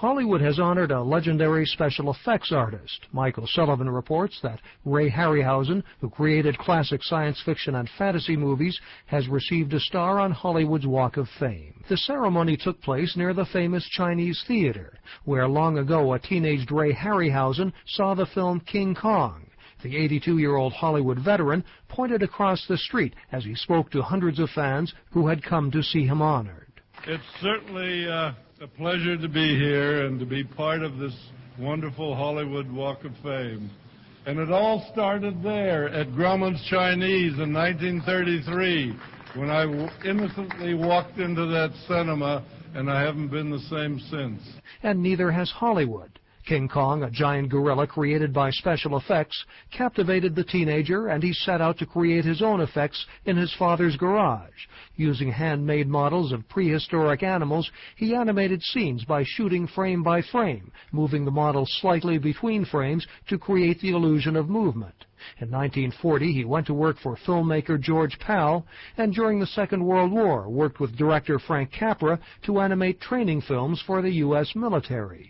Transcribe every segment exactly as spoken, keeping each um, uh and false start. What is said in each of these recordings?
Hollywood has honored a legendary special effects artist. Mike O'Sullivan reports that Ray Harryhausen, who created classic science fiction and fantasy movies, has received a star on Hollywood's Walk of Fame. The ceremony took place near the famous Chinese Theater, where long ago a teenaged Ray Harryhausen saw the film King Kong. The eighty-two-year-old Hollywood veteran pointed across the street as he spoke to hundreds of fans who had come to see him honored. It's certainly uh, a pleasure to be here and to be part of this wonderful Hollywood Walk of Fame. And it all started there at Grauman's Chinese in nineteen thirty-three, when I w innocently walked into that cinema, and I haven't been the same since. And neither has Hollywood. King Kong, a giant gorilla created by special effects, captivated the teenager, and he set out to create his own effects in his father's garage. Using handmade models of prehistoric animals, he animated scenes by shooting frame by frame, moving the model slightly between frames to create the illusion of movement. In nineteen forty, he went to work for filmmaker George Pal, and during the Second World War worked with director Frank Capra to animate training films for the U S military.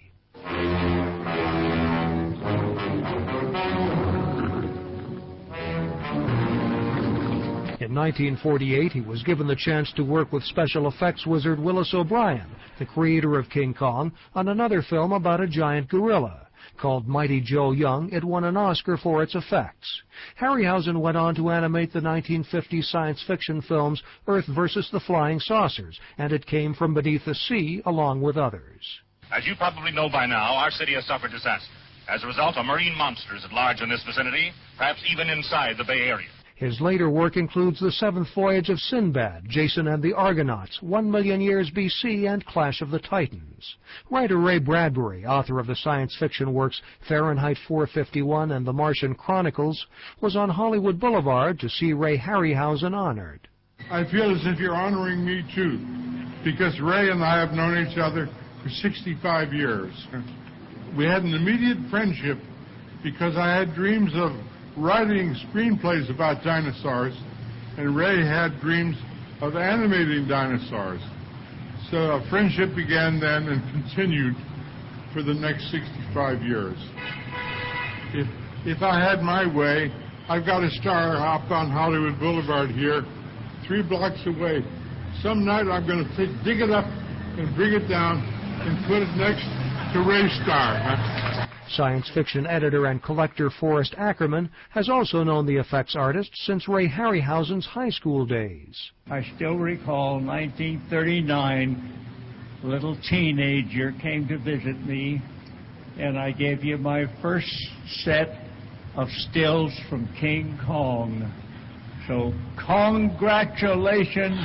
In nineteen forty-eight, he was given the chance to work with special effects wizard Willis O'Brien, the creator of King Kong, on another film about a giant gorilla. Called Mighty Joe Young, it won an Oscar for its effects. Harryhausen went on to animate the nineteen fifty science fiction films Earth versus the Flying Saucers, and It Came from Beneath the Sea, along with others. As you probably know by now, our city has suffered disaster. As a result, a marine monster is at large in this vicinity, perhaps even inside the Bay Area. His later work includes The Seventh Voyage of Sinbad, Jason and the Argonauts, One Million Years B C, and Clash of the Titans. Writer Ray Bradbury, author of the science fiction works Fahrenheit four fifty-one and The Martian Chronicles, was on Hollywood Boulevard to see Ray Harryhausen honored. I feel as if you're honoring me, too, because Ray and I have known each other for sixty-five years. We had an immediate friendship because I had dreams of writing screenplays about dinosaurs, and Ray had dreams of animating dinosaurs. So a friendship began then and continued for the next sixty-five years. If, if I had my way, I've got a star up on Hollywood Boulevard here, three blocks away. Some night I'm going to dig it up and bring it down and put it next to Ray's star. Science fiction editor and collector Forrest Ackerman has also known the effects artist since Ray Harryhausen's high school days. I still recall nineteen thirty-nine, a little teenager came to visit me, and I gave you my first set of stills from King Kong. So congratulations,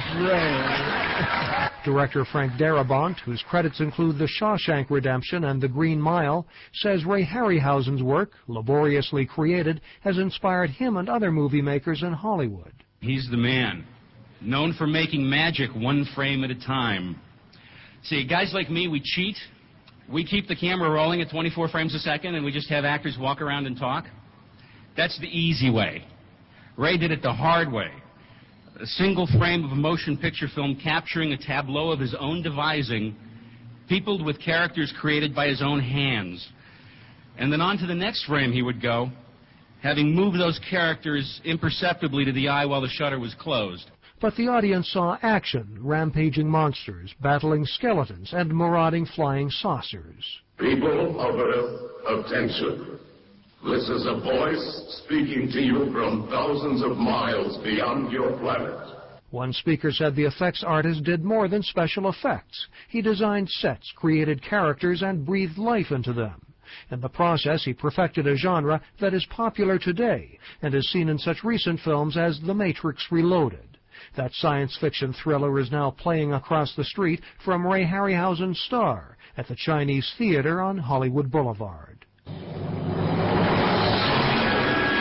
Ray. Director Frank Darabont, whose credits include The Shawshank Redemption and The Green Mile, says Ray Harryhausen's work, laboriously created, has inspired him and other movie makers in Hollywood. He's the man, known for making magic one frame at a time. See, guys like me, we cheat. We keep the camera rolling at twenty-four frames a second, and we just have actors walk around and talk. That's the easy way. Ray did it the hard way. A single frame of a motion picture film capturing a tableau of his own devising, peopled with characters created by his own hands. And then on to the next frame he would go, having moved those characters imperceptibly to the eye while the shutter was closed. But the audience saw action, rampaging monsters, battling skeletons, and marauding flying saucers. People of Earth, attention. This is a voice speaking to you from thousands of miles beyond your planet. One speaker said the effects artist did more than special effects. He designed sets, created characters, and breathed life into them. In the process, he perfected a genre that is popular today and is seen in such recent films as The Matrix Reloaded. That science fiction thriller is now playing across the street from Ray Harryhausen's Star at the Chinese Theater on Hollywood Boulevard.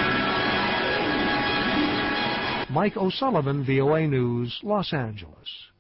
Mike O'Sullivan, V O A News, Los Angeles.